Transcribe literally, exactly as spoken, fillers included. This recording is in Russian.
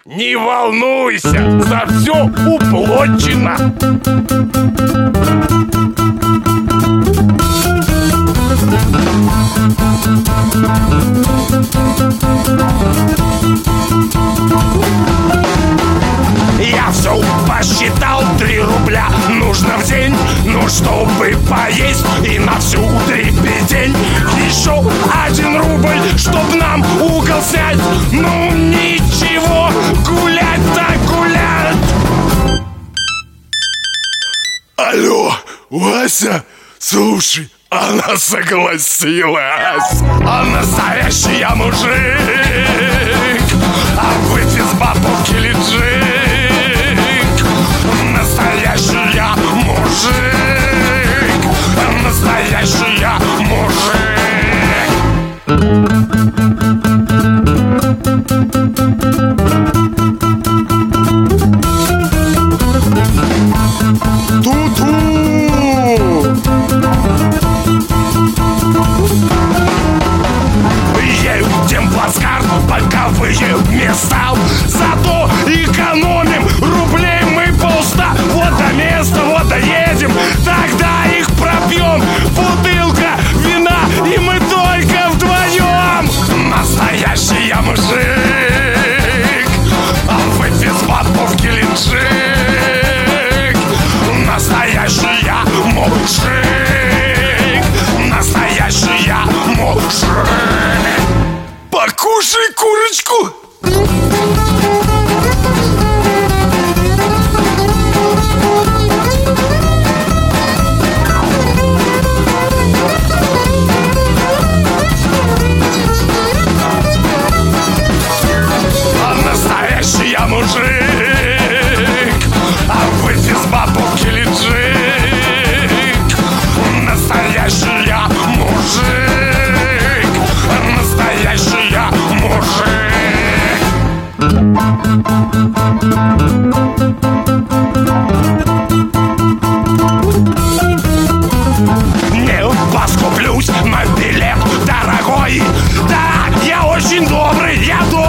Не волнуйся, за все уплочено. Я все посчитал, три рубля нужно в день. Ну, чтобы поесть и на всю дребедень. Еще один рубль, чтоб нам угол снять. Ну, ничего, гулять так гулять. Алло, Вася, слушай, она согласилась. А настоящий мужик, а выйти с бабки лежит. Настоящий я мужик, настоящий я мужик. Ту-ту! Едем плацкарт, боковые места. Зато экономим рублей мы полста. Вот до места, вот доедем, тогда их пропьем. Бутылка вина, и мы только вдвоем. Настоящий я мужик, а выйти с бабки лежит. Настоящий я мужик, настоящий я мужик. Покушай курочку. А настоящий я мужик, а выйти с бабки лежит. Настоящий я мужик, настоящий я мужик. Не поскуплюсь на билет дорогой. Да, я очень добрый, я добрый.